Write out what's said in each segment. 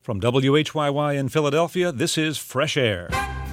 From WHYY in Philadelphia, this is Fresh Air.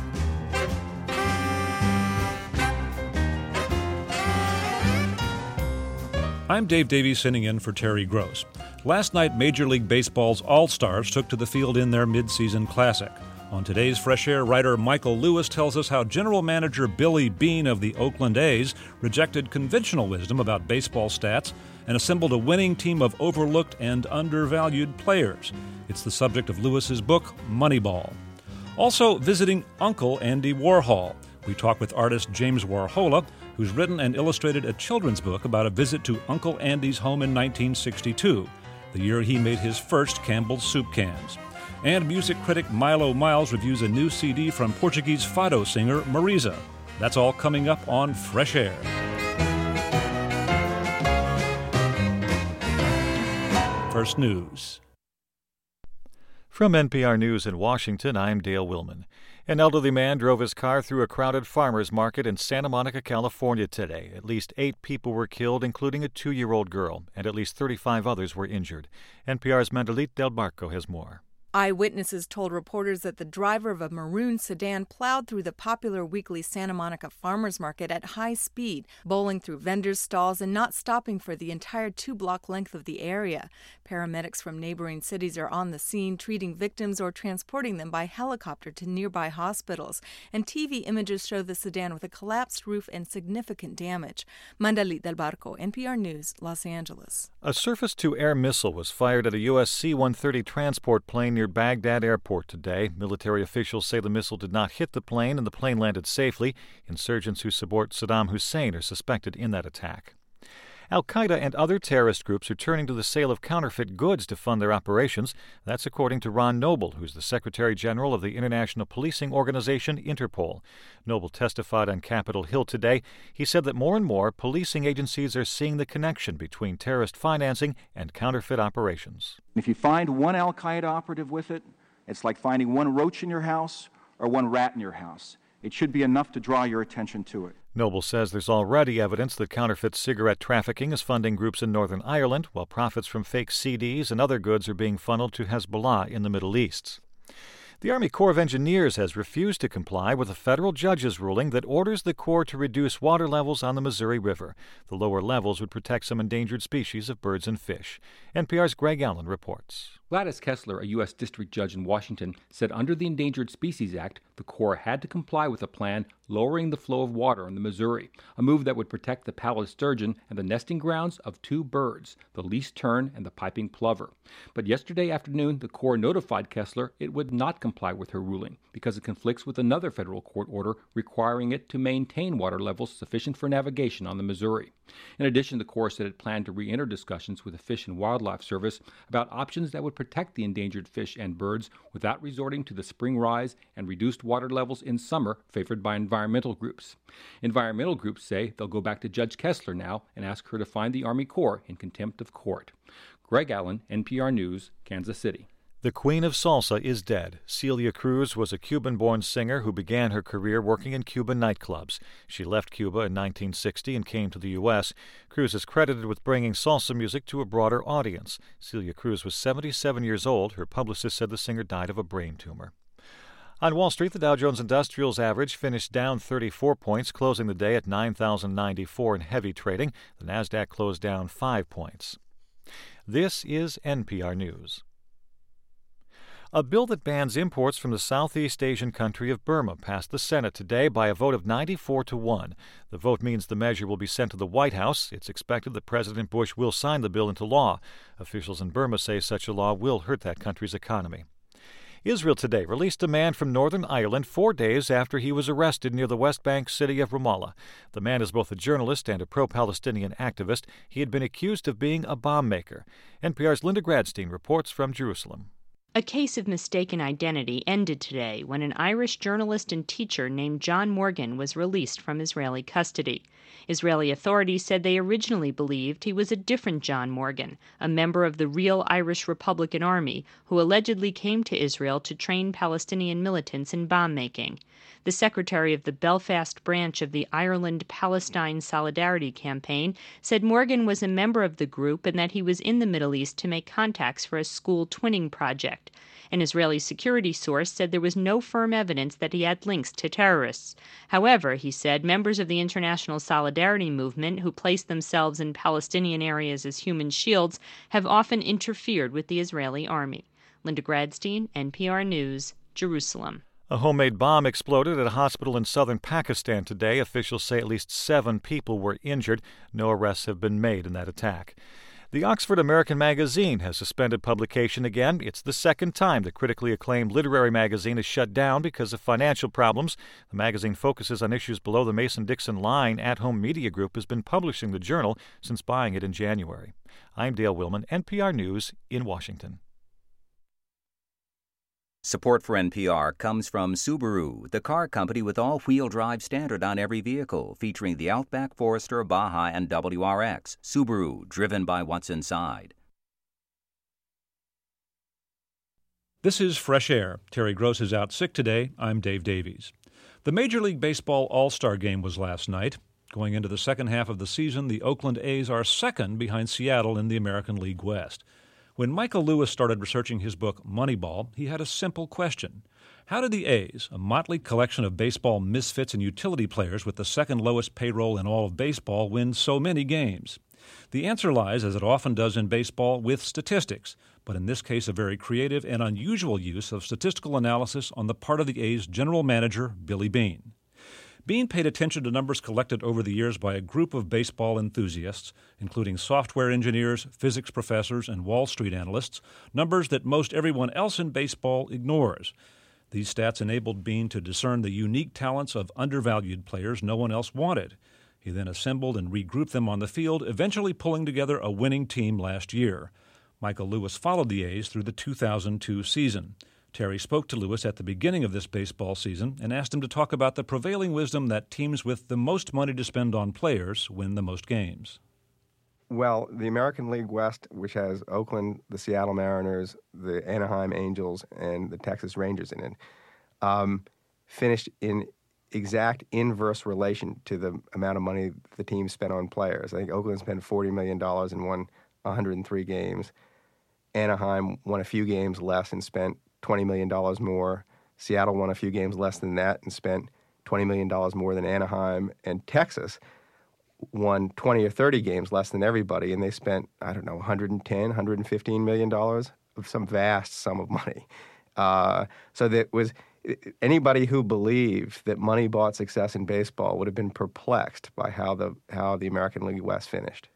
I'm Dave Davies, sitting in for Terry Gross. Last night, Major League Baseball's All-Stars took to the field in their midseason classic. On today's Fresh Air, writer Michael Lewis tells us how general manager Billy Beane of the Oakland A's rejected conventional wisdom about baseball stats and assembled a winning team of overlooked and undervalued players. It's the subject of Lewis's book, Moneyball. Also visiting Uncle Andy Warhol. We talk with artist James Warhola, who's written and illustrated a children's book about a visit to Uncle Andy's home in 1962, the year he made his first Campbell's soup cans. And music critic Milo Miles reviews a new CD from Portuguese fado singer Marisa. That's all coming up on Fresh Air. First News. From NPR News in Washington, I'm Dale Willman. An elderly man drove his car through a crowded farmer's market in Santa Monica, California today. At least 8 people were killed, including a 2-year-old girl, and at least 35 others were injured. NPR's Mandalit Del Barco has more. Eyewitnesses told reporters that the driver of a maroon sedan plowed through the popular weekly Santa Monica Farmers Market at high speed, bowling through vendors' stalls and not stopping for the entire 2-block length of the area. Paramedics from neighboring cities are on the scene, treating victims or transporting them by helicopter to nearby hospitals. And TV images show the sedan with a collapsed roof and significant damage. Mandalit Del Barco, NPR News, Los Angeles. A surface-to-air missile was fired at a U.S. C-130 transport plane near Baghdad Airport today. Military officials say the missile did not hit the plane and the plane landed safely. Insurgents who support Saddam Hussein are suspected in that attack. Al-Qaeda and other terrorist groups are turning to the sale of counterfeit goods to fund their operations. That's according to Ron Noble, who's the Secretary General of the international policing organization Interpol. Noble testified on Capitol Hill today. He said that more and more policing agencies are seeing the connection between terrorist financing and counterfeit operations. If you find one Al-Qaeda operative with it, it's like finding one roach in your house or one rat in your house. It should be enough to draw your attention to it. Noble says there's already evidence that counterfeit cigarette trafficking is funding groups in Northern Ireland, while profits from fake CDs and other goods are being funneled to Hezbollah in the Middle East. The Army Corps of Engineers has refused to comply with a federal judge's ruling that orders the Corps to reduce water levels on the Missouri River. The lower levels would protect some endangered species of birds and fish. NPR's Greg Allen reports. Gladys Kessler, a U.S. district judge in Washington, said under the Endangered Species Act, the Corps had to comply with a plan lowering the flow of water in the Missouri, a move that would protect the pallid sturgeon and the nesting grounds of 2 birds, the least tern and the piping plover. But yesterday afternoon, the Corps notified Kessler it would not comply with her ruling because it conflicts with another federal court order requiring it to maintain water levels sufficient for navigation on the Missouri. In addition, the Corps said it planned to re-enter discussions with the Fish and Wildlife Service about options that would protect the endangered fish and birds without resorting to the spring rise and reduced water levels in summer favored by environmental groups. Environmental groups say they'll go back to Judge Kessler now and ask her to find the Army Corps in contempt of court. Greg Allen, NPR News, Kansas City. The Queen of Salsa is dead. Celia Cruz was a Cuban-born singer who began her career working in Cuban nightclubs. She left Cuba in 1960 and came to the U.S. Cruz is credited with bringing salsa music to a broader audience. Celia Cruz was 77 years old. Her publicist said the singer died of a brain tumor. On Wall Street, the Dow Jones Industrials average finished down 34 points, closing the day at 9,094 in heavy trading. The Nasdaq closed down 5 points. This is NPR News. A bill that bans imports from the Southeast Asian country of Burma passed the Senate today by a vote of 94-1. The vote means the measure will be sent to the White House. It's expected that President Bush will sign the bill into law. Officials in Burma say such a law will hurt that country's economy. Israel today released a man from Northern Ireland 4 days after he was arrested near the West Bank city of Ramallah. The man is both a journalist and a pro-Palestinian activist. He had been accused of being a bomb maker. NPR's Linda Gradstein reports from Jerusalem. A case of mistaken identity ended today when an Irish journalist and teacher named John Morgan was released from Israeli custody. Israeli authorities said they originally believed he was a different John Morgan, a member of the real Irish Republican Army, who allegedly came to Israel to train Palestinian militants in bomb-making. The secretary of the Belfast branch of the Ireland-Palestine Solidarity Campaign said Morgan was a member of the group and that he was in the Middle East to make contacts for a school twinning project. attacked. An Israeli security source said there was no firm evidence that he had links to terrorists. However, he said, members of the International Solidarity Movement who place themselves in Palestinian areas as human shields have often interfered with the Israeli army. Linda Gradstein, NPR News, Jerusalem. A homemade bomb exploded at a hospital in southern Pakistan today. Officials say at least 7 people were injured. No arrests have been made in that attack. The Oxford American magazine has suspended publication again. It's the second time the critically acclaimed literary magazine is shut down because of financial problems. The magazine focuses on issues below the Mason-Dixon line. At Home Media Group has been publishing the journal since buying it in January. I'm Dale Willman, NPR News in Washington. Support for NPR comes from Subaru, the car company with all-wheel drive standard on every vehicle, featuring the Outback, Forester, Baja, and WRX. Subaru, driven by what's inside. This is Fresh Air. Terry Gross is out sick today. I'm Dave Davies. The Major League Baseball All-Star Game was last night. Going into the second half of the season, the Oakland A's are second behind Seattle in the American League West. When Michael Lewis started researching his book Moneyball, he had a simple question. How did the A's, a motley collection of baseball misfits and utility players with the second lowest payroll in all of baseball, win so many games? The answer lies, as it often does in baseball, with statistics, but in this case a very creative and unusual use of statistical analysis on the part of the A's general manager, Billy Beane. Beane paid attention to numbers collected over the years by a group of baseball enthusiasts, including software engineers, physics professors, and Wall Street analysts, numbers that most everyone else in baseball ignores. These stats enabled Beane to discern the unique talents of undervalued players no one else wanted. He then assembled and regrouped them on the field, eventually pulling together a winning team last year. Michael Lewis followed the A's through the 2002 season. Terry spoke to Lewis at the beginning of this baseball season and asked him to talk about the prevailing wisdom that teams with the most money to spend on players win the most games. Well, the American League West, which has Oakland, the Seattle Mariners, the Anaheim Angels, and the Texas Rangers in it, finished in exact inverse relation to the amount of money the team spent on players. I think Oakland spent $40 million and won 103 games. Anaheim won a few games less and spent $20 million more. Seattle won a few games less than that and spent $20 million more than Anaheim. And Texas won 20 or 30 games less than everybody, and they spent, $110, $115 million of some vast sum of money. So that was anybody who believed that money bought success in baseball would have been perplexed by how the American League West finished.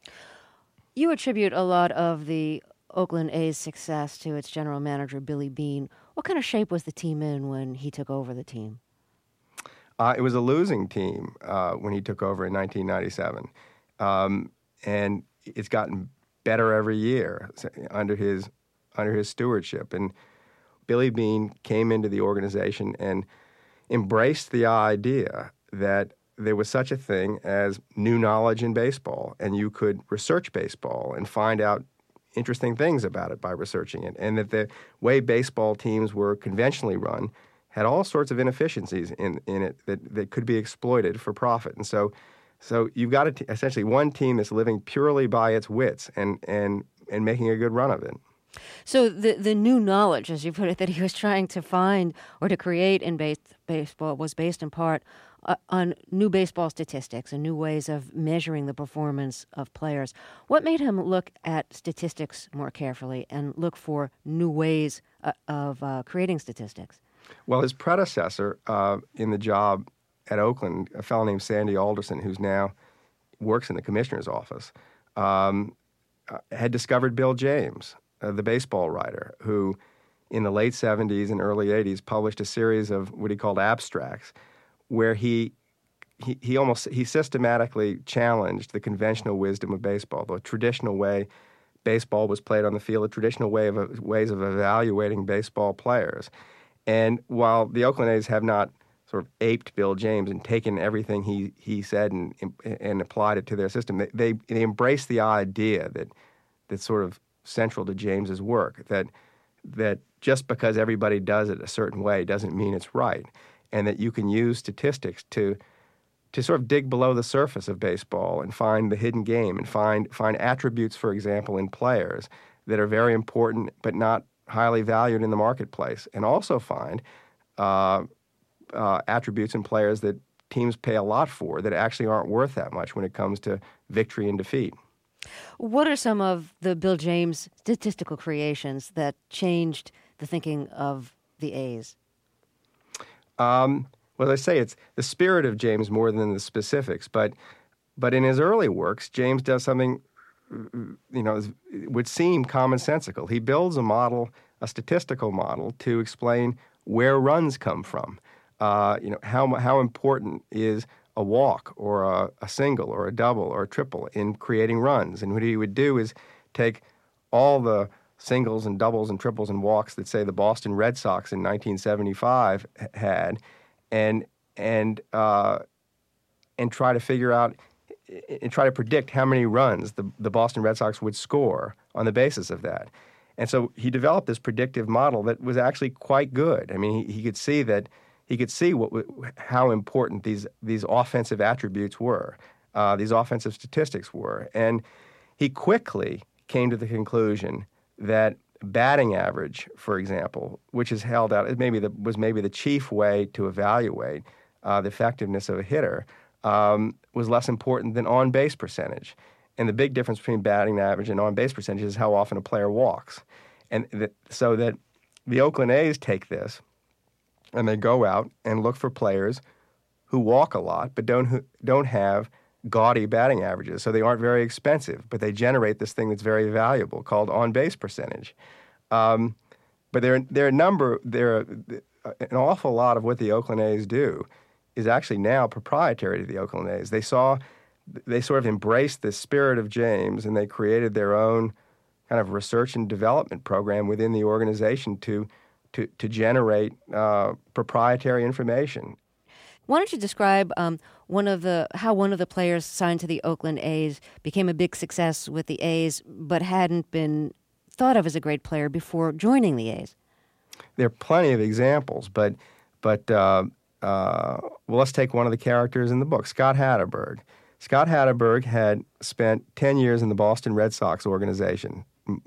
You attribute a lot of the Oakland A's success to its general manager, Billy Beane. What kind of shape was the team in when he took over the team? It was a losing team when he took over in 1997. And it's gotten better every year under his stewardship. And Billy Beane came into the organization and embraced the idea that there was such a thing as new knowledge in baseball, and you could research baseball and find out interesting things about it by researching it, and that the way baseball teams were conventionally run had all sorts of inefficiencies in it that could be exploited for profit. And so you've got essentially one team that's living purely by its wits and making a good run of it. So the new knowledge, as you put it, that he was trying to find or to create in baseball was based in part on new baseball statistics and new ways of measuring the performance of players. What made him look at statistics more carefully and look for new ways of creating statistics? Well, his predecessor in the job at Oakland, a fellow named Sandy Alderson, who's now works in the commissioner's office, had discovered Bill James, the baseball writer, who in the late 70s and early 80s published a series of what he called abstracts, where he systematically challenged the conventional wisdom of baseball, the traditional way baseball was played on the field, the traditional ways of evaluating baseball players. And while the Oakland A's have not sort of aped Bill James and taken everything he said and applied it to their system, they embraced the idea that's sort of central to James's work, that just because everybody does it a certain way doesn't mean it's right, and that you can use statistics to sort of dig below the surface of baseball and find the hidden game and find attributes, for example, in players that are very important but not highly valued in the marketplace, and also find attributes in players that teams pay a lot for that actually aren't worth that much when it comes to victory and defeat. What are some of the Bill James statistical creations that changed the thinking of the A's? Well, as I say, it's the spirit of James more than the specifics. But in his early works, James does something, would seem commonsensical. He builds a model, a statistical model, to explain where runs come from. How important is a walk or a single or a double or a triple in creating runs. And what he would do is take all the singles and doubles and triples and walks that, say, the Boston Red Sox in 1975 had, and try to figure out and try to predict how many runs the Boston Red Sox would score on the basis of that. And so he developed this predictive model that was actually quite good. I mean, he could see that. He could see how important these offensive attributes were, these offensive statistics were, and he quickly came to the conclusion that batting average, for example, which is held out, was maybe the chief way to evaluate the effectiveness of a hitter, was less important than on-base percentage. And the big difference between batting average and on-base percentage is how often a player walks, so that the Oakland A's take this. And they go out and look for players who walk a lot but don't have gaudy batting averages, so they aren't very expensive, but they generate this thing that's very valuable called on-base percentage. But an awful lot of what the Oakland A's do is actually now proprietary to the Oakland A's. They sort of embraced the spirit of James, and they created their own kind of research and development program within the organization to generate proprietary information. Why don't you describe how one of the players signed to the Oakland A's became a big success with the A's, but hadn't been thought of as a great player before joining the A's? There are plenty of examples, but let's take one of the characters in the book, Scott Hatteberg. Scott Hatteberg had spent 10 years in the Boston Red Sox organization,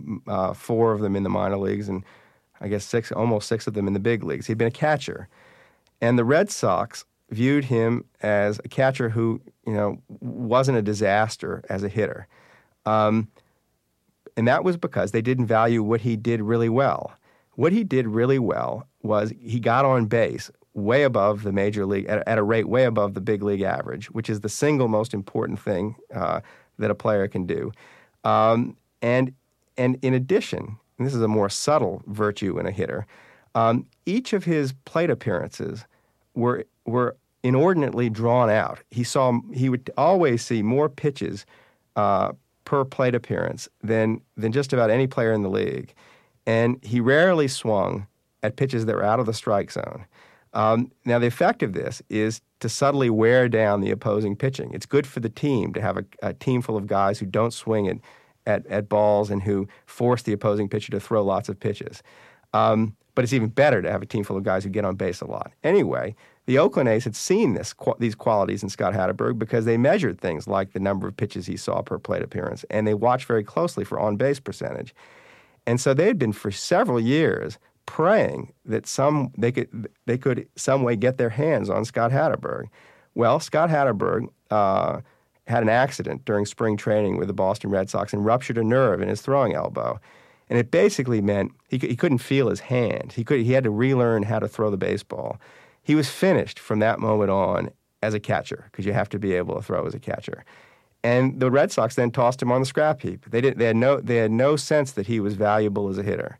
4 of them in the minor leagues, and I guess almost 6 of them in the big leagues. He'd been a catcher. And the Red Sox viewed him as a catcher who, wasn't a disaster as a hitter. And that was because they didn't value what he did really well. What he did really well was he got on base way above the major league, at a rate way above the big league average, which is the single most important thing that a player can do. And in addition, and this is a more subtle virtue in a hitter, each of his plate appearances were inordinately drawn out. He would always see more pitches per plate appearance than just about any player in the league. And he rarely swung at pitches that were out of the strike zone. Now, the effect of this is to subtly wear down the opposing pitching. It's good for the team to have a team full of guys who don't swing at balls and who force the opposing pitcher to throw lots of pitches. But it's even better to have a team full of guys who get on base a lot. Anyway, the Oakland A's had seen these qualities in Scott Hatteberg because they measured things like the number of pitches he saw per plate appearance, and they watched very closely for on-base percentage. And so they had been for several years praying that they could some way get their hands on Scott Hatteberg. Well, Scott Hatteberg had an accident during spring training with the Boston Red Sox and ruptured a nerve in his throwing elbow. And it basically meant he couldn't feel his hand. He had to relearn how to throw the baseball. He was finished from that moment on as a catcher because you have to be able to throw as a catcher. And the Red Sox then tossed him on the scrap heap. They had no sense that he was valuable as a hitter.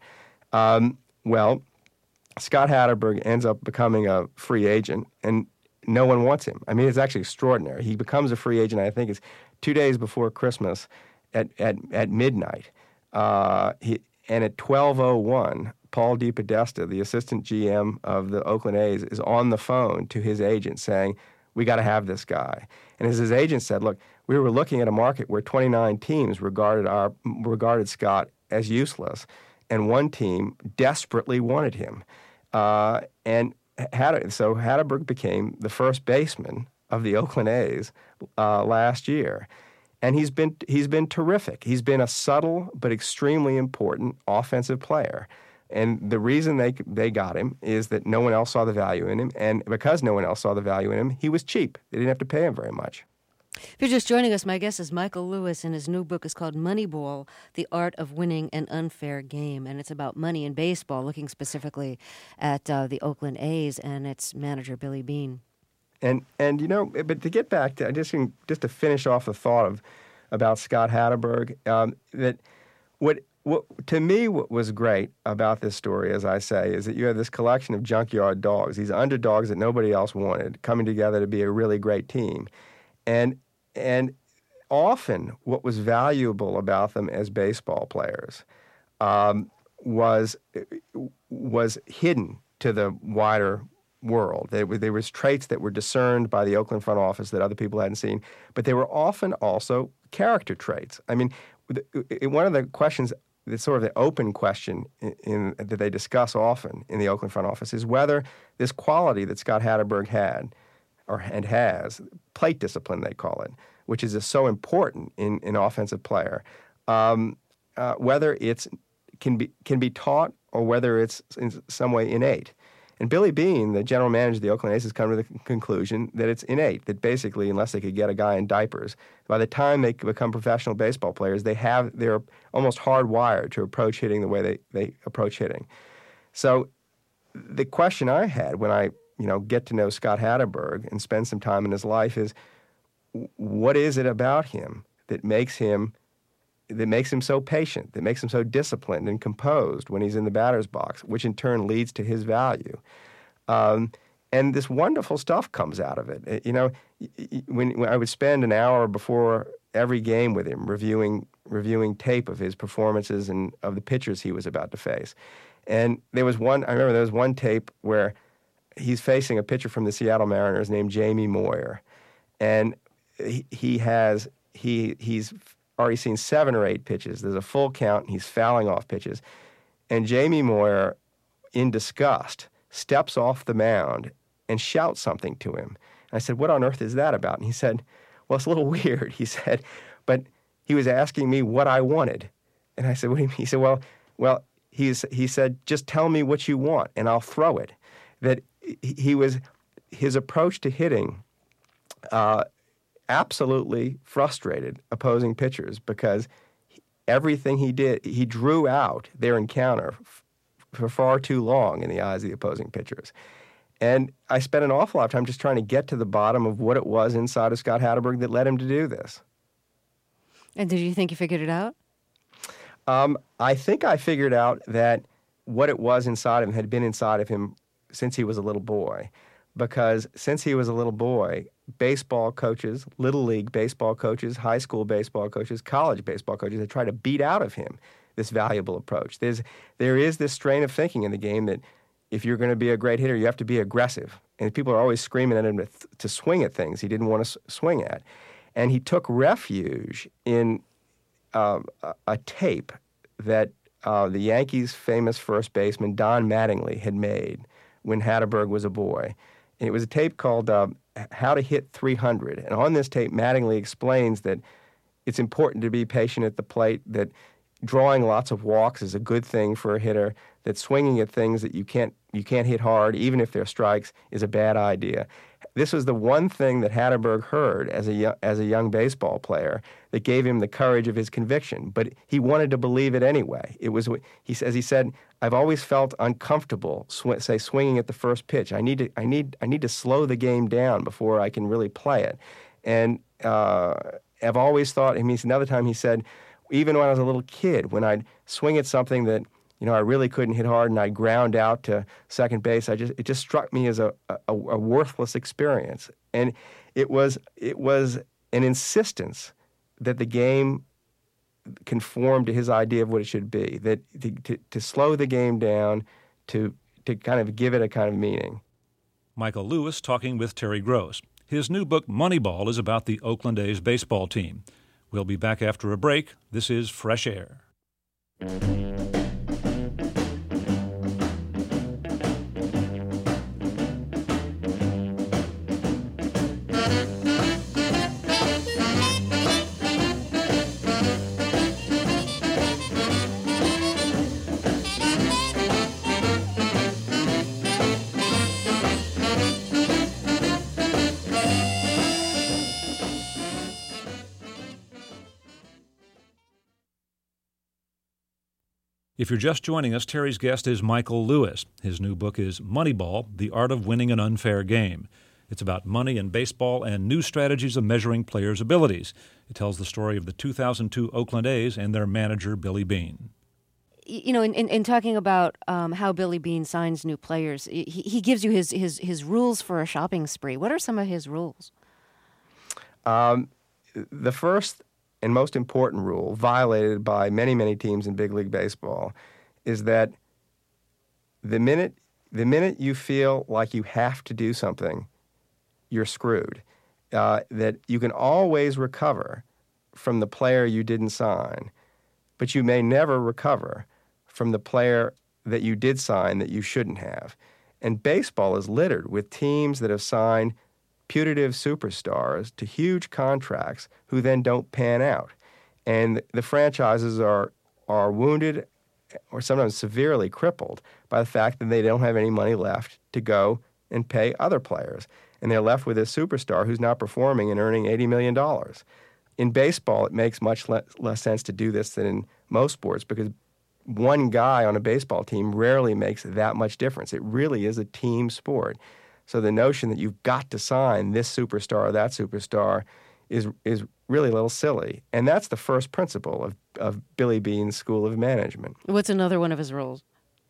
Well, Scott Hatteberg ends up becoming a free agent, and no one wants him. I mean, it's actually extraordinary. He becomes a free agent, I think it's 2 days before Christmas at midnight. And at 12:01, Paul DePodesta, the assistant GM of the Oakland A's, is on the phone to his agent saying, we got to have this guy. And as his agent said, look, we were looking at a market where 29 teams regarded Scott as useless, and one team desperately wanted him. So Hatteberg became the first baseman of the Oakland A's last year. And he's been terrific. He's been a subtle but extremely important offensive player. And the reason they got him is that no one else saw the value in him. And because no one else saw the value in him, he was cheap. They didn't have to pay him very much. If you're just joining us, my guest is Michael Lewis, and his new book is called Moneyball, The Art of Winning an Unfair Game. And it's about money in baseball, looking specifically at the Oakland A's and its manager, Billy Beane. And but to get back to, just to finish off the thought about Scott Hatteberg, that what to me what was great about this story, as I say, is that you have this collection of junkyard dogs, these underdogs that nobody else wanted, coming together to be a really great team. And often what was valuable about them as baseball players was hidden to the wider world. There was traits that were discerned by the Oakland front office that other people hadn't seen, but they were often also character traits. I mean, one of the questions, the sort of the open question that they discuss often in the Oakland front office is whether this quality that Scott Hatteberg had and has, plate discipline they call it, which is so important in an offensive player, whether it's can be taught or whether it's in some way innate. And Billy Beane, the general manager of the Oakland A's, has come to the conclusion that it's innate, that basically, unless they could get a guy in diapers, by the time they become professional baseball players, they're almost hardwired to approach hitting the way they approach hitting. So the question I had when I get to know Scott Hatteberg and spend some time in his life is, what is it about him that makes him so patient, that makes him so disciplined and composed when he's in the batter's box, which in turn leads to his value. And this wonderful stuff comes out of it. When I would spend an hour before every game with him reviewing tape of his performances and of the pitchers he was about to face. And I remember there was one tape where he's facing a pitcher from the Seattle Mariners named Jamie Moyer. And he's already seen 7 or 8 pitches. There's a full count, and he's fouling off pitches. And Jamie Moyer, in disgust, steps off the mound and shouts something to him. And I said, what on earth is that about? And he said, well, it's a little weird, he said, but he was asking me what I wanted. And I said, what do you mean? He said, well, he said, just tell me what you want, and I'll throw it. That his approach to hitting absolutely frustrated opposing pitchers because everything he did, he drew out their encounter for far too long in the eyes of the opposing pitchers. And I spent an awful lot of time just trying to get to the bottom of what it was inside of Scott Hatteberg that led him to do this. And did you think you figured it out? I think I figured out that what it was inside of him had been inside of him since he was a little boy. Because since he was a little boy, baseball coaches, little league baseball coaches, high school baseball coaches, college baseball coaches had tried to beat out of him this valuable approach. There is this strain of thinking in the game that if you're going to be a great hitter, you have to be aggressive. And people are always screaming at him to swing at things he didn't want to swing at. And he took refuge in a tape that the Yankees' famous first baseman Don Mattingly had made when Hatteberg was a boy. And it was a tape called How to Hit 300. And on this tape, Mattingly explains that it's important to be patient at the plate, that drawing lots of walks is a good thing for a hitter, that swinging at things that you can't hit hard, even if they're strikes, is a bad idea. This was the one thing that Hatteberg heard as a young baseball player that gave him the courage of his conviction. But he wanted to believe it anyway. It was, he said, I've always felt uncomfortable, swinging at the first pitch. I need to slow the game down before I can really play it. And I've always thought. Another time he said, even when I was a little kid, when I'd swing at something that I really couldn't hit hard and I'd ground out to second base, it just struck me as a worthless experience. And it was an insistence that the game conform to his idea of what it should be, that to slow the game down, to kind of give it a kind of meaning. Michael Lewis talking with Terry Gross. His new book, Moneyball, is about the Oakland A's baseball team. We'll be back after a break. This is Fresh Air. If you're just joining us, Terry's guest is Michael Lewis. His new book is Moneyball, The Art of Winning an Unfair Game. It's about money in baseball and new strategies of measuring players' abilities. It tells the story of the 2002 Oakland A's and their manager, Billy Beane. You know, in talking about how Billy Beane signs new players, he gives you his rules for a shopping spree. What are some of his rules? The first and most important rule, violated by many, many teams in big league baseball, is that the minute you feel like you have to do something, you're screwed. That you can always recover from the player you didn't sign, but you may never recover from the player that you did sign that you shouldn't have. And baseball is littered with teams that have signed putative superstars to huge contracts who then don't pan out. And the franchises are wounded or sometimes severely crippled by the fact that they don't have any money left to go and pay other players. And they're left with a superstar who's not performing and earning $80 million. In baseball, it makes much less sense to do this than in most sports because one guy on a baseball team rarely makes that much difference. It really is a team sport. So the notion that you've got to sign this superstar or that superstar is really a little silly. And that's the first principle of Billy Beane's School of Management. What's another one of his rules?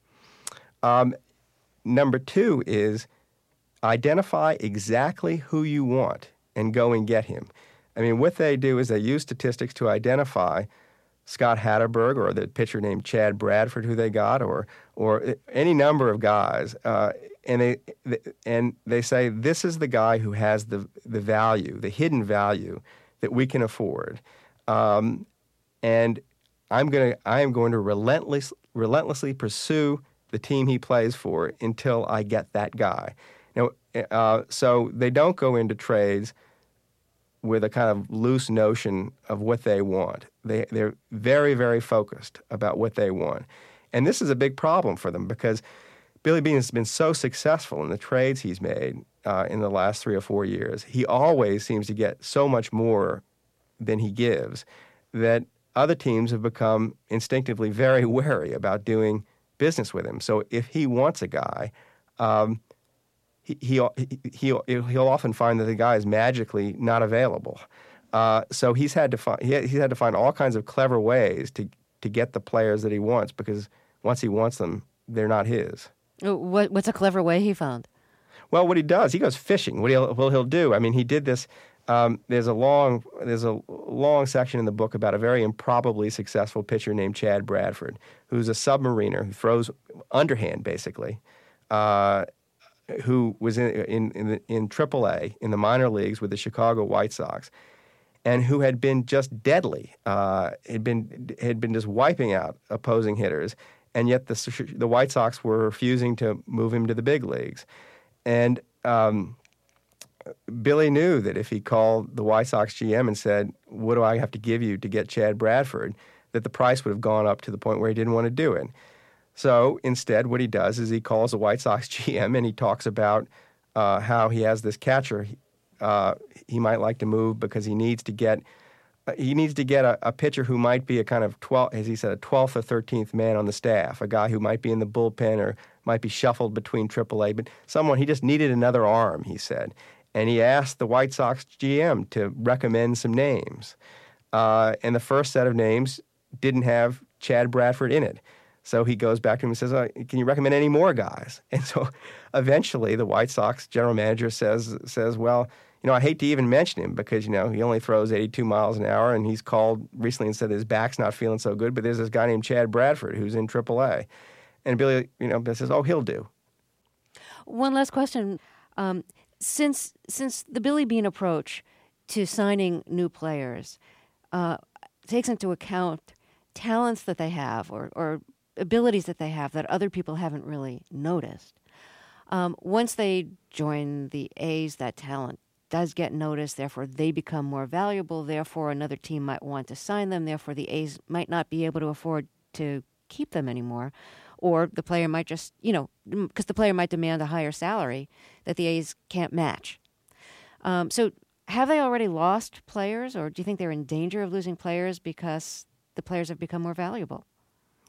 Number two is identify exactly who you want and go and get him. I mean, what they do is they use statistics to identify Scott Hatterberg or the pitcher named Chad Bradford who they got or any number of guys. And they say this is the guy who has the value, the hidden value that we can afford, and I am going to relentlessly pursue the team he plays for until I get that guy. Now, so they don't go into trades with a kind of loose notion of what they want. They're very, very focused about what they want, and this is a big problem for them because Billy Beane has been so successful in the trades he's made in the last 3 or 4 years. He always seems to get so much more than he gives that other teams have become instinctively very wary about doing business with him. So if he wants a guy, he'll often find that the guy is magically not available. So he's had to find all kinds of clever ways to get the players that he wants because once he wants them, they're not his. What's a clever way he found? Well, what he does, he goes fishing. What he'll do? I mean, he did this. There's a long section in the book about a very improbably successful pitcher named Chad Bradford, who's a submariner who throws underhand, basically, who was in AAA in the minor leagues with the Chicago White Sox, and who had been just deadly, had been just wiping out opposing hitters. And yet the White Sox were refusing to move him to the big leagues. And Billy knew that if he called the White Sox GM and said, what do I have to give you to get Chad Bradford, that the price would have gone up to the point where he didn't want to do it. So instead, what he does is he calls the White Sox GM and he talks about how he has this catcher he might like to move because he needs to get a pitcher who might be a kind of 12th, as he said, a 12th or 13th man on the staff, a guy who might be in the bullpen or might be shuffled between AAA, but someone, he just needed another arm, he said. And he asked the White Sox GM to recommend some names. And the first set of names didn't have Chad Bradford in it. So he goes back to him and says, can you recommend any more guys? And so eventually the White Sox general manager says, well, I hate to even mention him because, he only throws 82 miles an hour, and he's called recently and said his back's not feeling so good, but there's this guy named Chad Bradford who's in AAA. And Billy, says, oh, he'll do. One last question. Since the Billy Beane approach to signing new players takes into account talents that they have or abilities that they have that other people haven't really noticed, once they join the A's, that talent does get noticed, therefore they become more valuable, therefore another team might want to sign them, therefore the A's might not be able to afford to keep them anymore, or the player might just, because the player might demand a higher salary that the A's can't match. So have they already lost players, or do you think they're in danger of losing players because the players have become more valuable?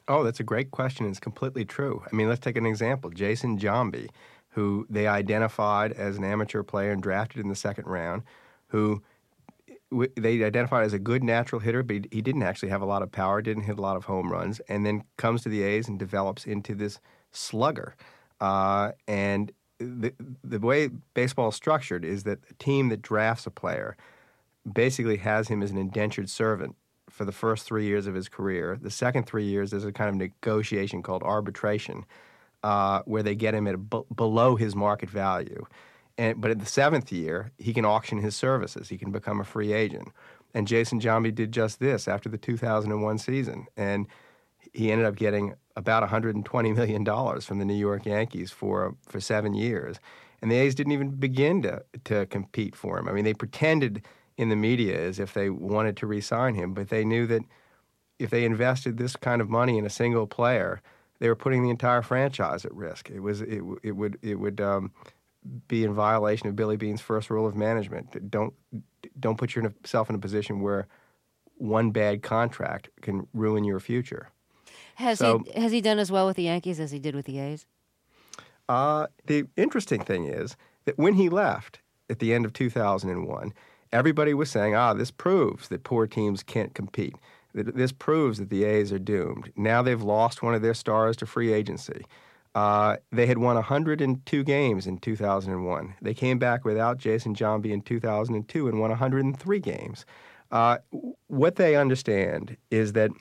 Oh, that's a great question. It's completely true. I mean, let's take an example. Jason Giambi, who they identified as an amateur player and drafted in the second round, who they identified as a good natural hitter, but he didn't actually have a lot of power, didn't hit a lot of home runs, and then comes to the A's and develops into this slugger. And the way baseball is structured is that a team that drafts a player basically has him as an indentured servant for the first 3 years of his career. The second 3 years, there's a kind of negotiation called arbitration, where they get him at below his market value. But at the seventh year, he can auction his services. He can become a free agent. And Jason Giambi did just this after the 2001 season. And he ended up getting about $120 million from the New York Yankees for 7 years. And the A's didn't even begin to compete for him. I mean, they pretended in the media as if they wanted to re-sign him, but they knew that if they invested this kind of money in a single player, they were putting the entire franchise at risk. It would be in violation of Billy Beane's first rule of management. Don't put yourself in a position where one bad contract can ruin your future. Has he done as well with the Yankees as he did with the A's? The interesting thing is that when he left at the end of 2001, everybody was saying, this proves that poor teams can't compete. This proves that the A's are doomed. Now they've lost one of their stars to free agency. They had won 102 games in 2001. They came back without Jason Giambi in 2002 and won 103 games. What they understand is that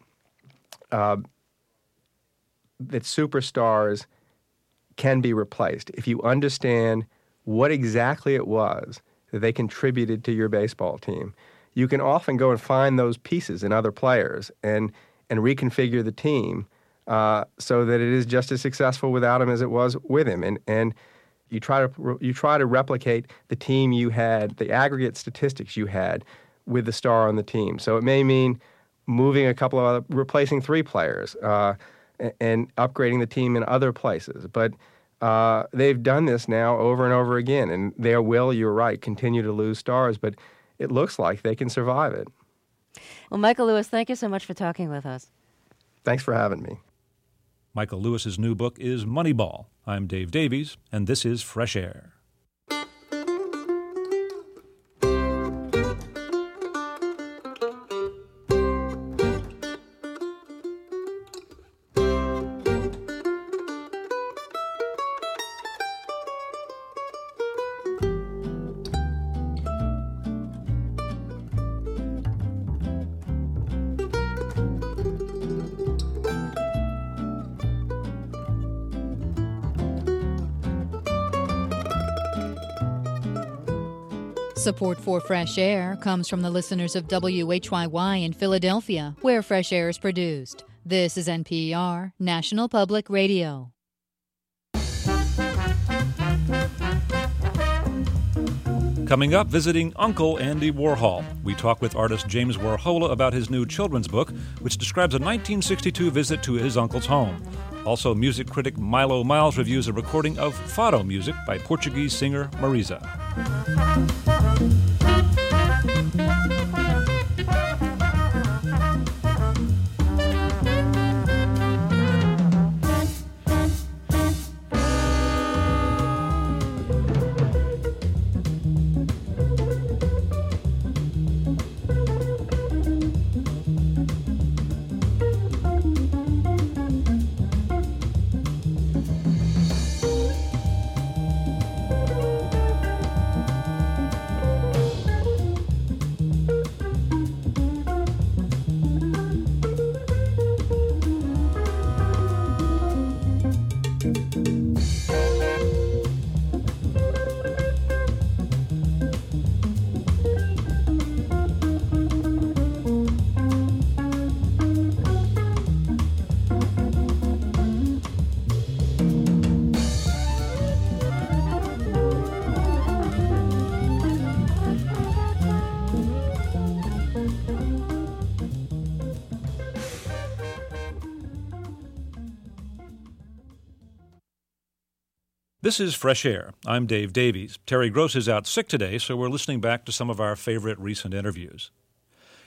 that superstars can be replaced. If you understand what exactly it was that they contributed to your baseball team, you can often go and find those pieces in other players and reconfigure the team so that it is just as successful without him as it was with him. And you try to replicate the team you had, the aggregate statistics you had with the star on the team. So it may mean moving replacing 3 players and upgrading the team in other places. But they've done this now over and over again, and they will, you're right, continue to lose stars, but it looks like they can survive it. Well, Michael Lewis, thank you so much for talking with us. Thanks for having me. Michael Lewis's new book is Moneyball. I'm Dave Davies, and this is Fresh Air. Support for Fresh Air comes from the listeners of WHYY in Philadelphia, where Fresh Air is produced. This is NPR, National Public Radio. Coming up, visiting Uncle Andy Warhol. We talk with artist James Warhola about his new children's book, which describes a 1962 visit to his uncle's home. Also, music critic Milo Miles reviews a recording of fado music by Portuguese singer Marisa. This is Fresh Air. I'm Dave Davies. Terry Gross is out sick today, so we're listening back to some of our favorite recent interviews.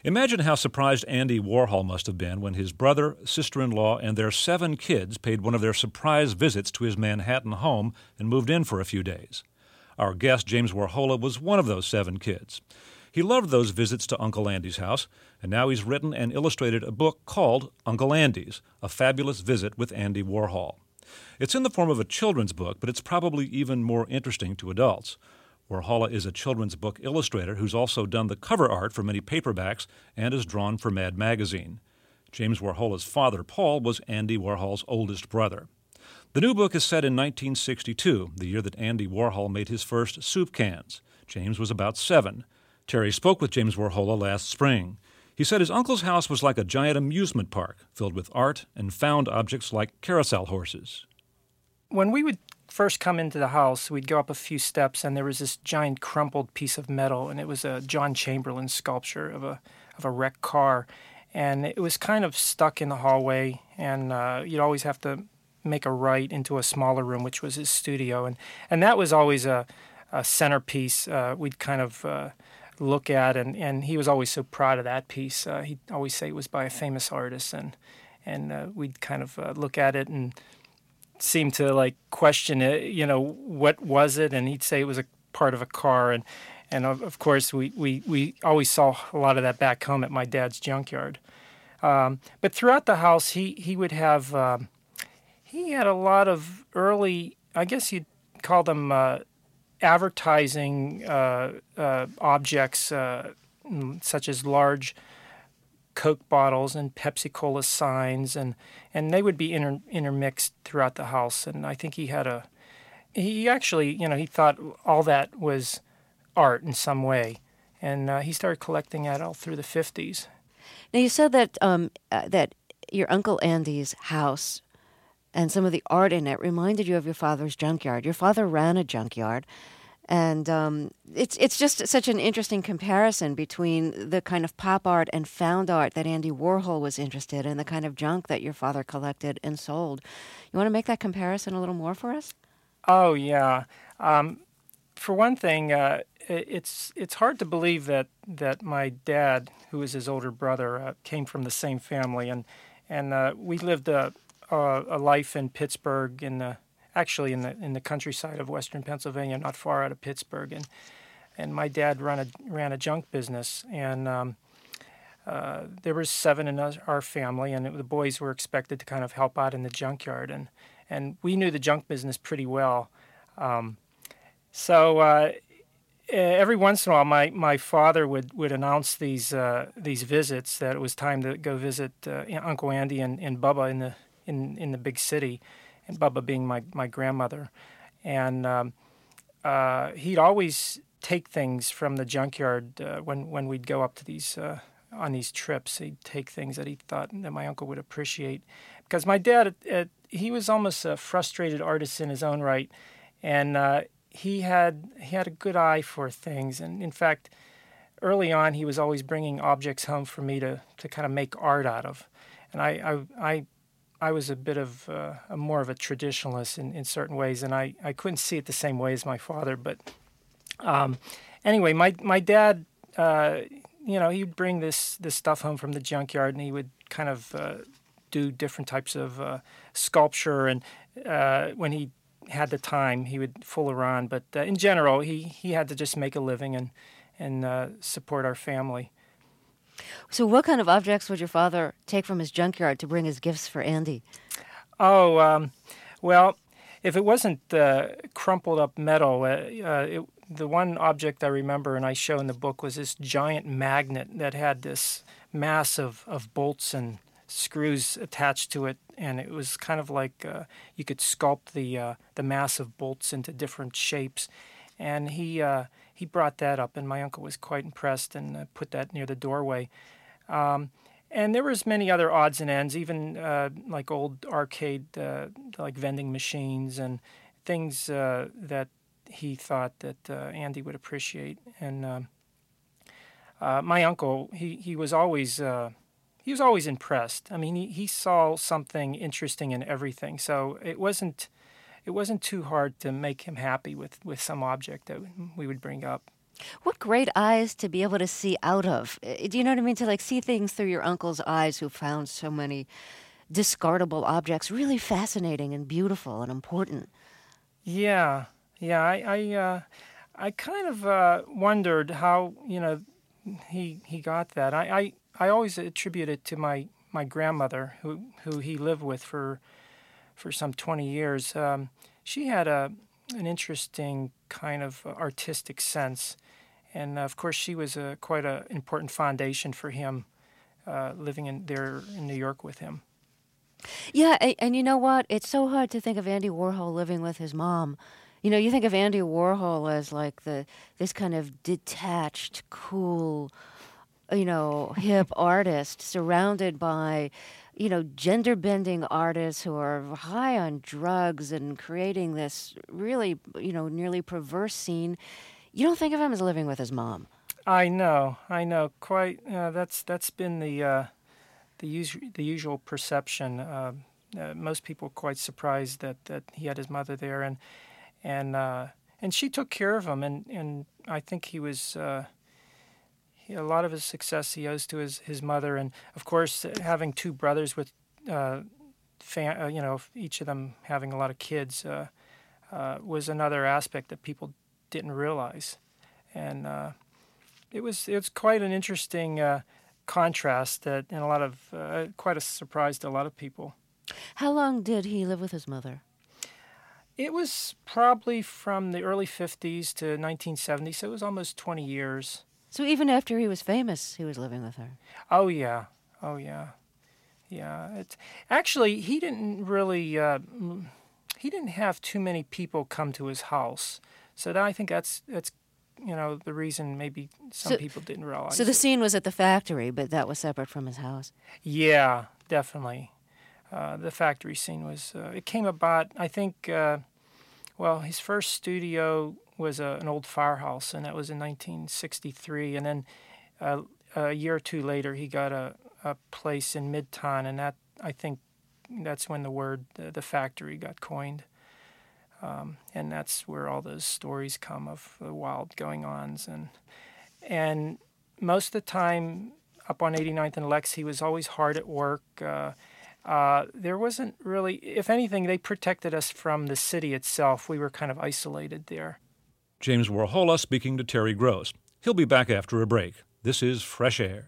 Imagine how surprised Andy Warhol must have been when his brother, sister-in-law, and their 7 kids paid one of their surprise visits to his Manhattan home and moved in for a few days. Our guest, James Warhola, was one of those 7 kids. He loved those visits to Uncle Andy's house, and now he's written and illustrated a book called Uncle Andy's, A Fabulous Visit with Andy Warhol. It's in the form of a children's book, but it's probably even more interesting to adults. Warhola is a children's book illustrator who's also done the cover art for many paperbacks and has drawn for Mad Magazine. James Warhola's father, Paul, was Andy Warhol's oldest brother. The new book is set in 1962, the year that Andy Warhol made his first soup cans. James was about 7. Terry spoke with James Warhola last spring. He said his uncle's house was like a giant amusement park, filled with art and found objects like carousel horses. When we would first come into the house, we'd go up a few steps, and there was this giant crumpled piece of metal, and it was a John Chamberlain sculpture of a wrecked car. And it was kind of stuck in the hallway, and you'd always have to make a right into a smaller room, which was his studio. And that was always a centerpiece we'd kind of look at, and he was always so proud of that piece. He'd always say it was by a famous artist, and we'd kind of look at it and seem to like question it, what was it? And he'd say it was a part of a car, and of course we always saw a lot of that back home at my dad's junkyard. But throughout the house, he would have he had a lot of early, I guess you'd call them advertising objects, such as large Coke bottles and Pepsi-Cola signs, and they would be intermixed throughout the house. And I think he actually, he thought all that was art in some way, and he started collecting that all through the 50s. Now, you said that that your Uncle Andy's house and some of the art in it reminded you of your father's junkyard. Your father ran a junkyard, and it's just such an interesting comparison between the kind of pop art and found art that Andy Warhol was interested in, the kind of junk that your father collected and sold. You want to make that comparison a little more for us? Oh, yeah. For one thing, it's hard to believe that my dad, who was his older brother, came from the same family, and we lived a life in Pittsburgh, in the countryside of western Pennsylvania, not far out of Pittsburgh, and my dad ran a junk business, and there were 7 in our family, and the boys were expected to kind of help out in the junkyard, and we knew the junk business pretty well. So every once in a while, my father would announce these visits that it was time to go visit Uncle Andy and Bubba in the big city, and Bubba being my grandmother. And he'd always take things from the junkyard when we'd go up to these on these trips. He'd take things that he thought that my uncle would appreciate, because my dad he was almost a frustrated artist in his own right, and he had a good eye for things. And in fact, early on, he was always bringing objects home for me to kind of make art out of. And I was a bit of more of a traditionalist in certain ways, and I couldn't see it the same way as my father. But anyway, my dad, he'd bring this stuff home from the junkyard, and he would kind of do different types of sculpture, and when he had the time, he would fool around. But in general, he had to just make a living and support our family. So what kind of objects would your father take from his junkyard to bring as gifts for Andy? Oh, well, if it wasn't crumpled up metal, the one object I remember and I show in the book was this giant magnet that had this mass of bolts and screws attached to it, and it was kind of like you could sculpt the mass of bolts into different shapes. And he brought that up, and my uncle was quite impressed and put that near the doorway. And there was many other odds and ends, even like old arcade, like vending machines and things that he thought that Andy would appreciate. And my uncle, he was always impressed. I mean, he saw something interesting in everything, so it wasn't too hard to make him happy with some object that we would bring up. What great eyes to be able to see out of. Do you know what I mean? To like see things through your uncle's eyes who found so many discardable objects really fascinating and beautiful and important. Yeah. I kind of wondered how, he got that. I always attribute it to my grandmother, who he lived with for some 20 years. She had an interesting kind of artistic sense, and of course she was quite an important foundation for him, living in New York with him. Yeah, and you know what? It's so hard to think of Andy Warhol living with his mom. You think of Andy Warhol as like this kind of detached, cool, hip artist surrounded by, gender-bending artists who are high on drugs and creating this really, nearly perverse scene. You don't think of him as living with his mom. I know. Quite. That's been the usual perception. Most people are quite surprised that he had his mother there, and she took care of him, and I think he was. A lot of his success he owes to his mother, and of course having two brothers with, each of them having a lot of kids, was another aspect that people didn't realize, and it was quite an interesting contrast that, and quite a surprise to a lot of people. How long did he live with his mother? It was probably from the early 50s to 1970, so it was almost 20 years. So even after he was famous, he was living with her. Oh yeah. Actually, he didn't really. He didn't have too many people come to his house, so I think that's the reason maybe some people didn't realize. So the scene was at the factory, but that was separate from his house. Yeah, definitely. The factory scene was. It came about, I think. His first studio was an old firehouse, and that was in 1963. And then a year or two later, he got a place in Midtown, and that, I think, that's when the word the factory got coined. And that's where all those stories come of the wild going-ons. And most of the time, up on 89th and Lex, he was always hard at work. There wasn't really, if anything, they protected us from the city itself. We were kind of isolated there. James Warhola speaking to Terry Gross. He'll be back after a break. This is Fresh Air.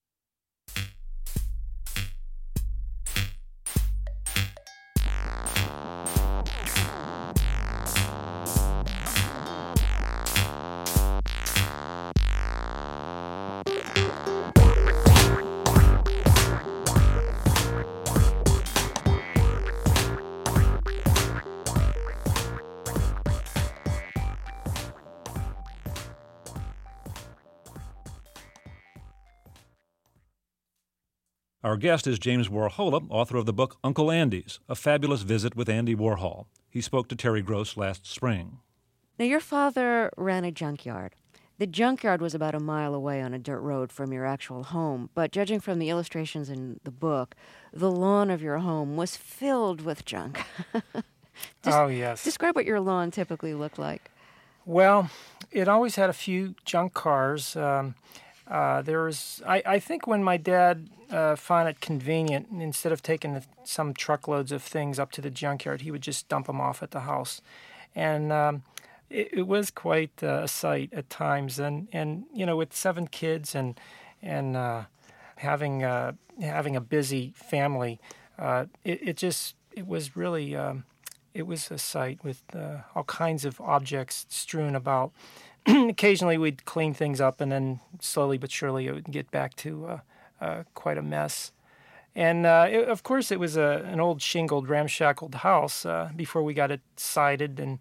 Our guest is James Warhola, author of the book Uncle Andy's, A Fabulous Visit with Andy Warhol. He spoke to Terry Gross last spring. Now, your father ran a junkyard. The junkyard was about a mile away on a dirt road from your actual home, but judging from the illustrations in the book, the lawn of your home was filled with junk. Oh, yes. Describe what your lawn typically looked like. Well, it always had a few junk cars. There was, I think when my dad found it convenient, instead of taking some truckloads of things up to the junkyard, he would just dump them off at the house. And it was quite a sight at times. And with 7 kids and having a busy family, it was really, it was a sight with all kinds of objects strewn about. Occasionally we'd clean things up, and then slowly but surely it would get back to quite a mess. And of course it was an old shingled, ramshackled house before we got it sided and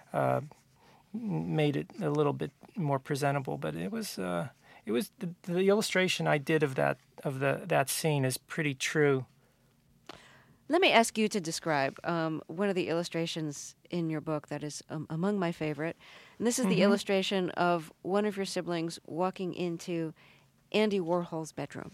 made it a little bit more presentable. But it was the illustration I did of that scene is pretty true. Let me ask you to describe one of the illustrations in your book that is among my favorite. And this is the illustration of one of your siblings walking into Andy Warhol's bedroom.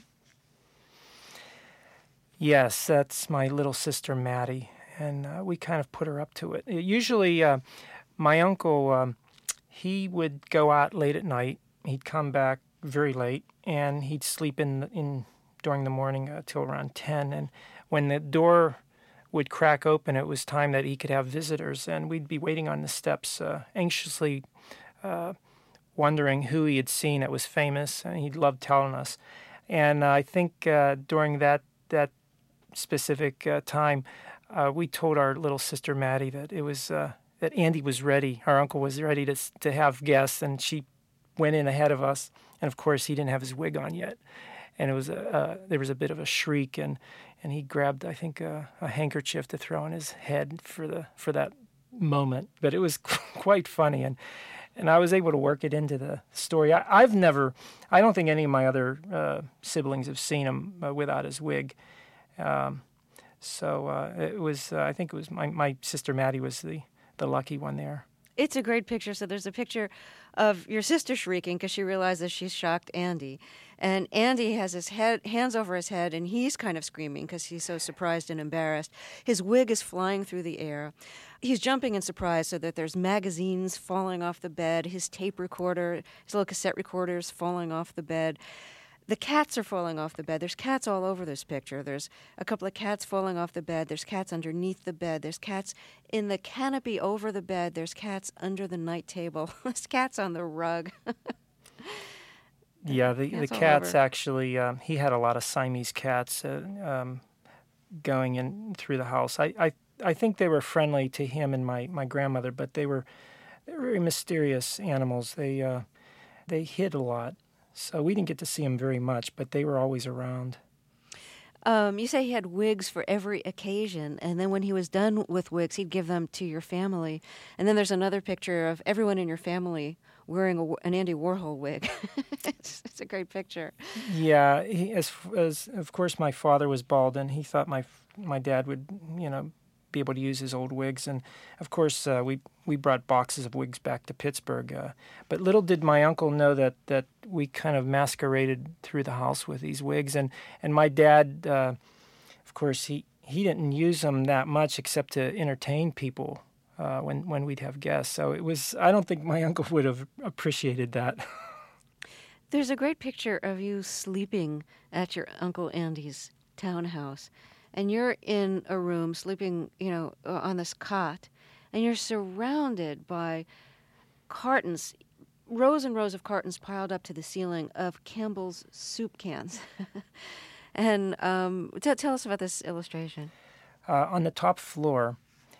Yes, that's my little sister Maddie, and we kind of put her up to it. Usually, my uncle, he would go out late at night. He'd come back very late, and he'd sleep in during the morning till around 10. And when the door would crack open, it was time that he could have visitors, and we'd be waiting on the steps, anxiously wondering who he had seen that was famous, and he'd love telling us. And I think during that specific time, we told our little sister Maddie that it was that Andy was ready. Our uncle was ready to have guests, and she went in ahead of us. And of course, he didn't have his wig on yet, and it was there was a bit of a shriek, and he grabbed, I think, a handkerchief to throw on his head for that moment. But it was quite funny, and I was able to work it into the story. I don't think any of my other siblings have seen him without his wig. So it was. I think it was my sister Maddie was the lucky one there. It's a great picture. So there's a picture of your sister shrieking because she realizes she's shocked Andy. And Andy has his hands over his head, and he's kind of screaming because he's so surprised and embarrassed. His wig is flying through the air. He's jumping in surprise so that there's magazines falling off the bed, his tape recorder, his little cassette recorder is falling off the bed. The cats are falling off the bed. There's cats all over this picture. There's a couple of cats falling off the bed. There's cats underneath the bed. There's cats in the canopy over the bed. There's cats under the night table. There's cats on the rug. Yeah, the cats actually, he had a lot of Siamese cats going in through the house. I think they were friendly to him and my grandmother, but they were very mysterious animals. They hid a lot. So we didn't get to see him very much, but they were always around. You say he had wigs for every occasion, and then when he was done with wigs, he'd give them to your family. And then there's another picture of everyone in your family wearing an Andy Warhol wig. It's a great picture. Yeah, as of course my father was bald, and he thought my dad would, be able to use his old wigs. And of course we brought boxes of wigs back to Pittsburgh. But little did my uncle know that we kind of masqueraded through the house with these wigs. And my dad, of course, he didn't use them that much except to entertain people when we'd have guests. So it was, I don't think my uncle would have appreciated that. There's a great picture of you sleeping at your Uncle Andy's townhouse. And you're in a room sleeping, on this cot, and you're surrounded by cartons, rows and rows of cartons piled up to the ceiling of Campbell's soup cans. And tell us about this illustration. On the top floor,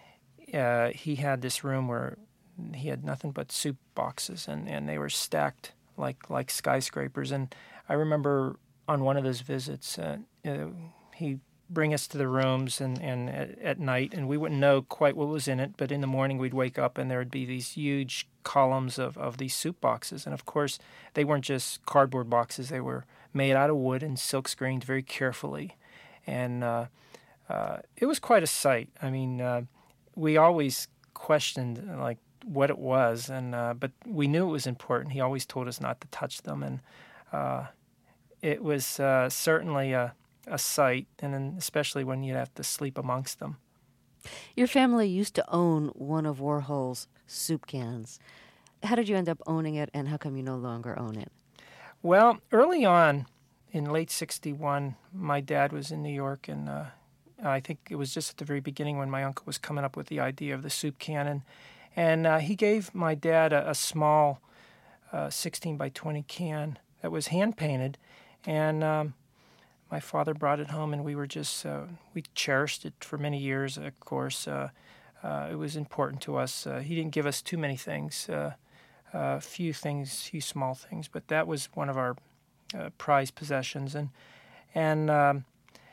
he had this room where he had nothing but soup boxes, and they were stacked like skyscrapers. And I remember on one of those visits, he bring us to the rooms and at night, and we wouldn't know quite what was in it, but in the morning we'd wake up and there would be these huge columns of these soup boxes. And of course, they weren't just cardboard boxes. They were made out of wood and silk screened very carefully. And it was quite a sight. I mean, we always questioned what it was, and but we knew it was important. He always told us not to touch them, and it was certainly a sight, and then especially when you'd have to sleep amongst them. Your family used to own one of Warhol's soup cans. How did you end up owning it, and how come you no longer own it? Well, early on, in late '61, my dad was in New York, and I think it was just at the very beginning when my uncle was coming up with the idea of the soup can, and he gave my dad a small 16 by 20 can that was hand-painted, and my father brought it home, and we were just, we cherished it for many years, of course. It was important to us. He didn't give us too many things, a few small things, but that was one of our prized possessions. And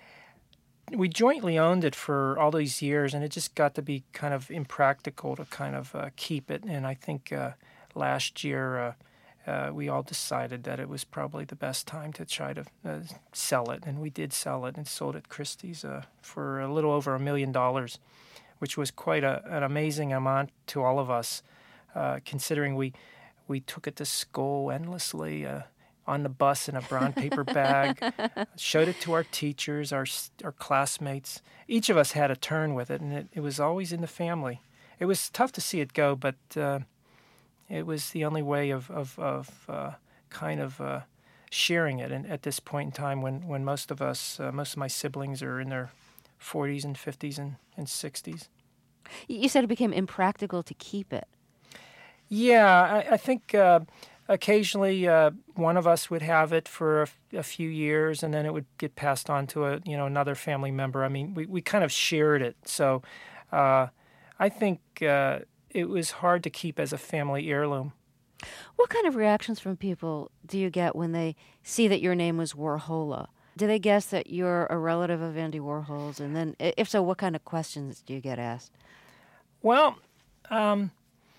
we jointly owned it for all these years, and it just got to be kind of impractical to kind of keep it. And I think last year, we all decided that it was probably the best time to try to sell it, and we did sell it and sold it at Christie's for a little over $1 million, which was quite an amazing amount to all of us, considering we took it to school endlessly on the bus in a brown paper bag, showed it to our teachers, our classmates. Each of us had a turn with it, and it was always in the family. It was tough to see it go, but it was the only way of kind of sharing it. And at this point in time, when most of my siblings are in their 40s and 50s and 60s. You said it became impractical to keep it. Yeah, I think occasionally one of us would have it for a few years, and then it would get passed on to another family member. I mean, we kind of shared it, so I think it was hard to keep as a family heirloom. What kind of reactions from people do you get when they see that your name was Warhola? Do they guess that you're a relative of Andy Warhol's? And then, if so, what kind of questions do you get asked? Well, I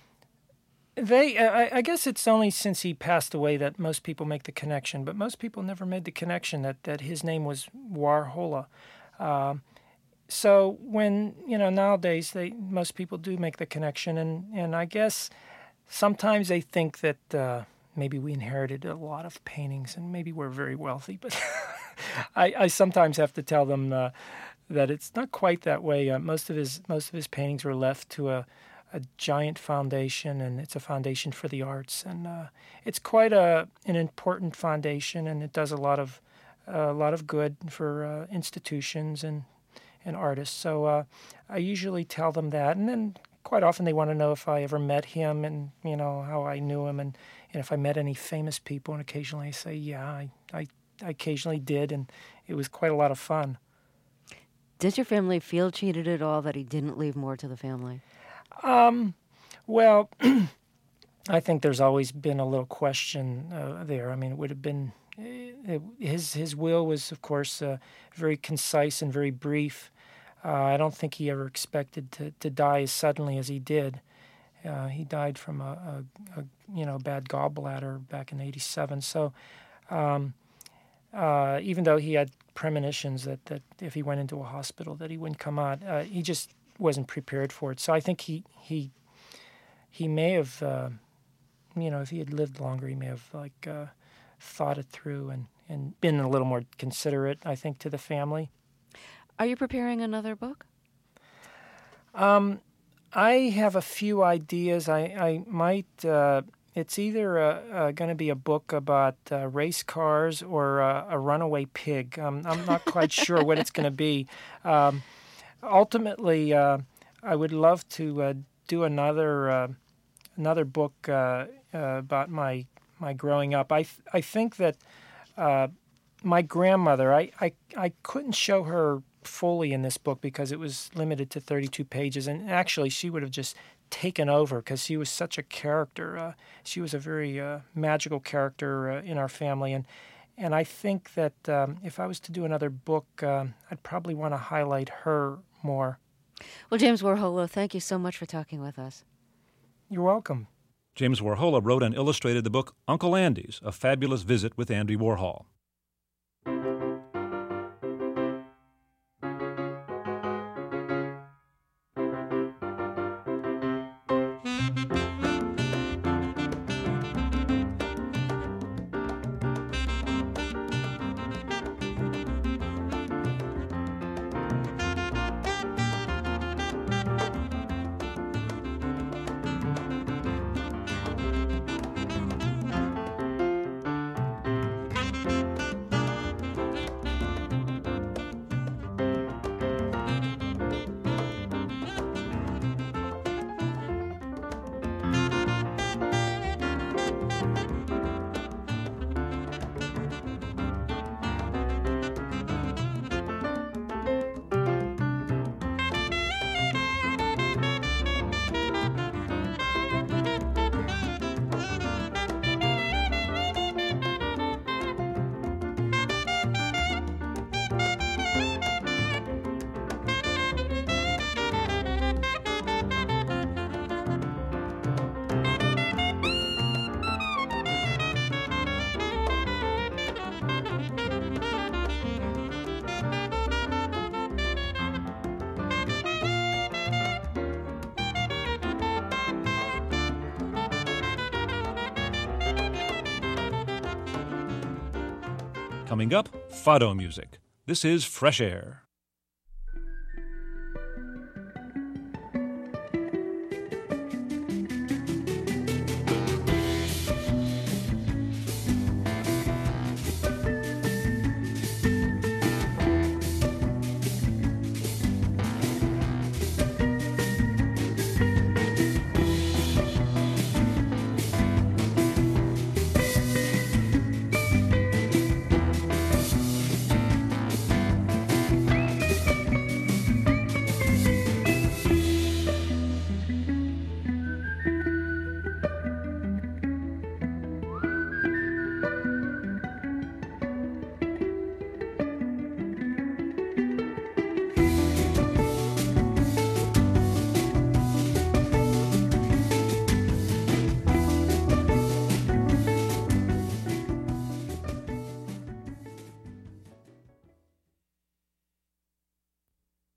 guess it's only since he passed away that most people make the connection, but most people never made the connection that his name was Warhola. So when, nowadays most people do make the connection, and I guess sometimes they think that maybe we inherited a lot of paintings and maybe we're very wealthy, but I sometimes have to tell them that it's not quite that way. Most of his paintings were left to a giant foundation, and it's a foundation for the arts, and it's quite an important foundation, and it does a lot of good for institutions and artists. So I usually tell them that, and then quite often they want to know if I ever met him, and how I knew him, and if I met any famous people. And occasionally I say, yeah, I occasionally did, and it was quite a lot of fun. Did your family feel cheated at all that he didn't leave more to the family? Well, I think there's always been a little question there. I mean, it would have been his will was, of course, very concise and very brief. I don't think he ever expected to die as suddenly as he did. He died from a bad gallbladder back in '87. So even though he had premonitions that if he went into a hospital that he wouldn't come out, he just wasn't prepared for it. So I think he may have, if he had lived longer, he may have thought it through and been a little more considerate, I think, to the family. Are you preparing another book? I have a few ideas. I might. It's either going to be a book about race cars or a runaway pig. I'm not quite sure what it's going to be. Ultimately, I would love to do another book about my growing up. I think that my grandmother, I couldn't show her fully in this book because it was limited to 32 pages, and actually she would have just taken over because she was such a character. She was a very magical character in our family, and I think that if I was to do another book, I'd probably want to highlight her more. Well, James Warhola, thank you so much for talking with us. You're welcome. James Warhola wrote and illustrated the book Uncle Andy's, A Fabulous Visit with Andy Warhol. Coming up, fado music. This is Fresh Air.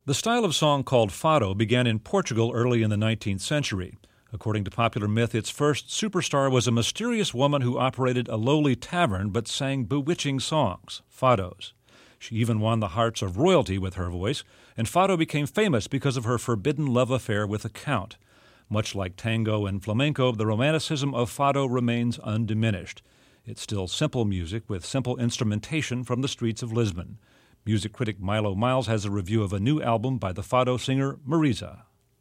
The style of song called fado began in Portugal early in the 19th century. According to popular myth, its first superstar was a mysterious woman who operated a lowly tavern but sang bewitching songs, fados. She even won the hearts of royalty with her voice, and fado became famous because of her forbidden love affair with a count. Much like tango and flamenco, the romanticism of fado remains undiminished. It's still simple music with simple instrumentation from the streets of Lisbon. Music critic Milo Miles has a review of a new album by the fado singer Marisa.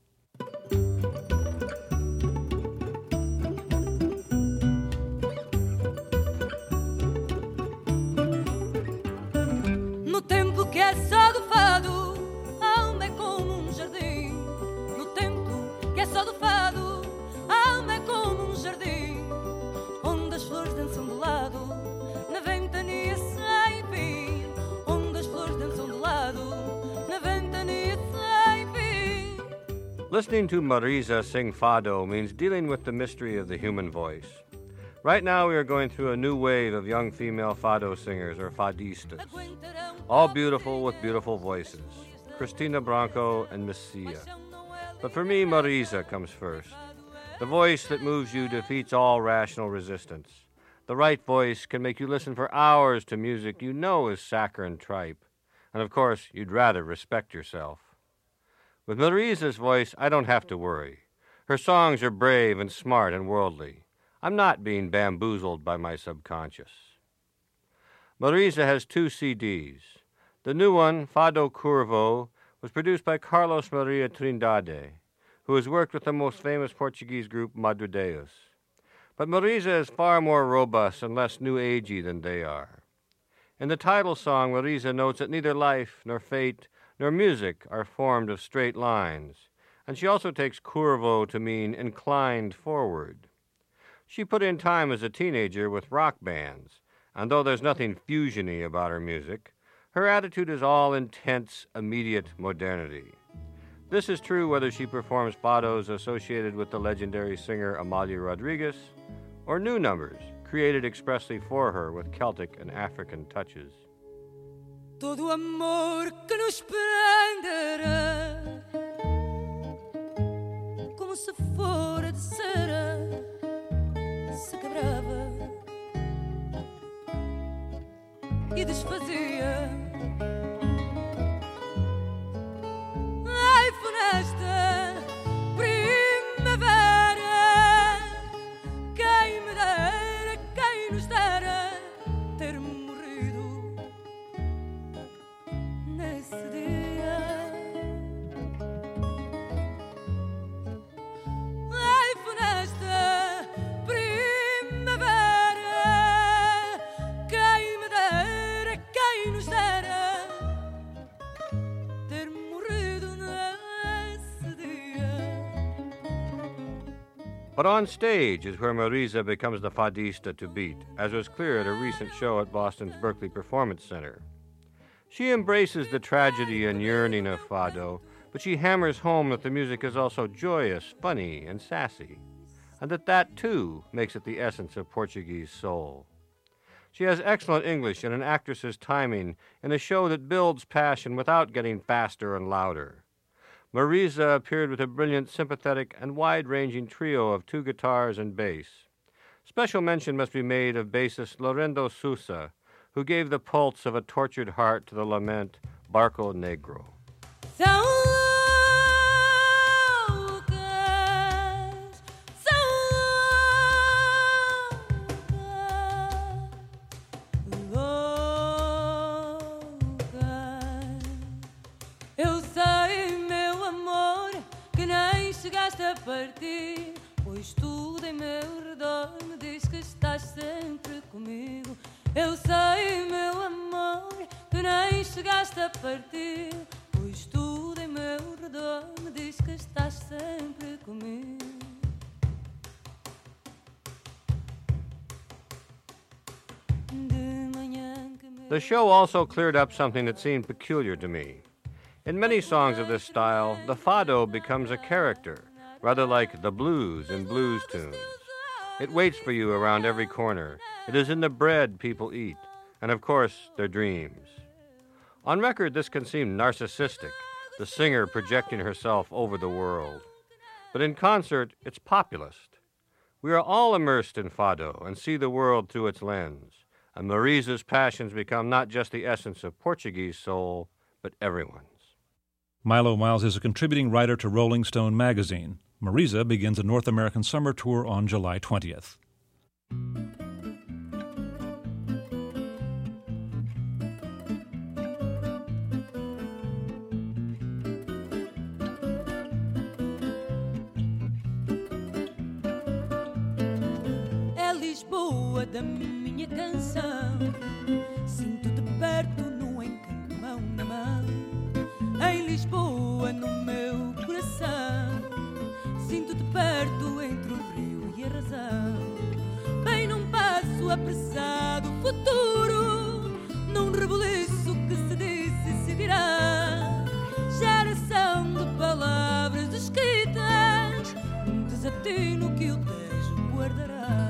No tempo que é só do fado, a alma é como jardim. No tempo que é só do fado, a alma é como jardim, onde as flores dançam de lado, na ventania sem fim. Onde as flores dançam de lado, na ventania sem fim. Listening to Marisa sing fado means dealing with the mystery of the human voice. Right now we are going through a new wave of young female fado singers, or fadistas, all beautiful with beautiful voices, Cristina Branco and Miss Sia. But for me, Marisa comes first. The voice that moves you defeats all rational resistance. The right voice can make you listen for hours to music you know is saccharine tripe. And of course, you'd rather respect yourself. With Marisa's voice, I don't have to worry. Her songs are brave and smart and worldly. I'm not being bamboozled by my subconscious. Marisa has 2 CDs. The new one, Fado Curvo, was produced by Carlos Maria Trindade, who has worked with the most famous Portuguese group Madrudeus. But Marisa is far more robust and less new agey than they are. In the title song, Marisa notes that neither life, nor fate, nor music are formed of straight lines, and she also takes curvo to mean inclined forward. She put in time as a teenager with rock bands, and though there's nothing fusion-y about her music, her attitude is all intense, immediate modernity. This is true whether she performs fados associated with the legendary singer Amalia Rodriguez, or new numbers created expressly for her with Celtic and African touches. Todo amor que nos prenderá, como se fora de cera, se quebrava e desfazia. Ai, funesta primavera, quem me dera, quem nos dera ter morrido nesse dia. Ai, funesta primavera, quem me dera, quem nos dera ter morrido nesse dia. But on stage is where Marisa becomes the fadista to beat, as was clear at a recent show at Boston's Berkeley Performance Center. She embraces the tragedy and yearning of fado, but she hammers home that the music is also joyous, funny, and sassy, and that too makes it the essence of Portuguese soul. She has excellent English and an actress's timing in a show that builds passion without getting faster and louder. Marisa appeared with a brilliant, sympathetic, and wide-ranging trio of 2 guitars and bass. Special mention must be made of bassist Lorendo Sousa, who gave the pulse of a tortured heart to the lament Barco Negro. Eu sei, meu amor, que nem chegaste a partir, pois tudo em meu redor me diz que estás sempre comigo. Eu sei, meu amor, que nem chegaste a partir, pois tudo em meu redor me diz que estás sempre comigo. The show also cleared up something that seemed peculiar to me. In many songs of this style, the fado becomes a character, rather like the blues in blues tunes. It waits for you around every corner. It is in the bread people eat, and of course, their dreams. On record, this can seem narcissistic. the singer projecting herself over the world. But in concert, it's populist. We are all immersed in fado and see the world through its lens. And Marisa's passions become not just the essence of Portuguese soul, but everyone's. Milo Miles is a contributing writer to Rolling Stone magazine. Marisa begins a North American summer tour on July 20th. É Lisboa da minha canção, sinto-te perto no encanto, mão na mão. Em Lisboa, no meu coração, sinto-te perto entre o rio e a razão. Bem num passo apressado, futuro, num rebuliço que se disse e se dirá. Geração de palavras escritas, um desatino que o Tejo guardará.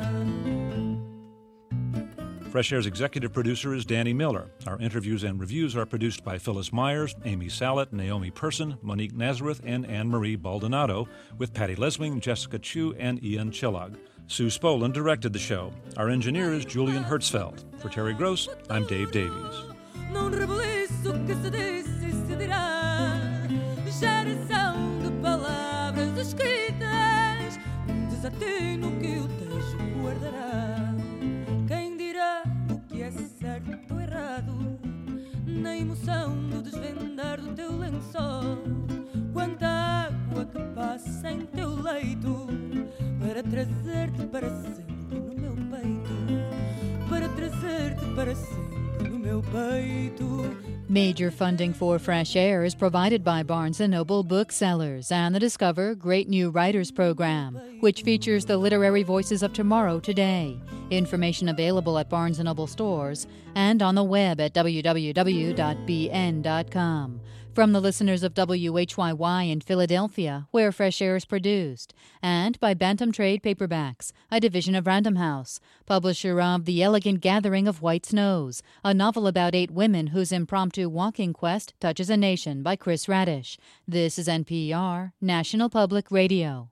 Fresh Air's executive producer is Danny Miller. Our interviews and reviews are produced by Phyllis Myers, Amy Sallet, Naomi Person, Monique Nazareth, and Anne-Marie Baldonado, with Patty Leswing, Jessica Chu, and Ian Chillog. Sue Spolin directed the show. Our engineer is Julian Hertzfeld. For Terry Gross, I'm Dave Davies. Num rebuliço que se disse e se dirá. Geração de palavras escritas, um desatino que o Tejo guardará. Quem dirá o que é certo ou errado, na emoção do desvendar do teu lençol. Quanta água que passa em teu leito, para trazer-te para sempre no meu peito, para trazer-te para sempre no meu peito. Major funding for Fresh Air is provided by Barnes & Noble Booksellers and the Discover Great New Writers program, which features the literary voices of tomorrow today. Information available at Barnes & Noble stores and on the web at www.bn.com. From the listeners of WHYY in Philadelphia, where Fresh Air is produced, and by Bantam Trade Paperbacks, a division of Random House, publisher of The Elegant Gathering of White Snows, a novel about 8 women whose impromptu walking quest touches a nation by Chris Radish. This is NPR, National Public Radio.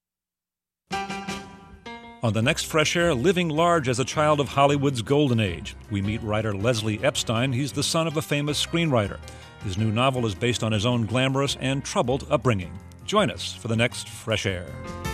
On the next Fresh Air, living large as a child of Hollywood's golden age, we meet writer Leslie Epstein. He's the son of a famous screenwriter. His new novel is based on his own glamorous and troubled upbringing. Join us for the next Fresh Air.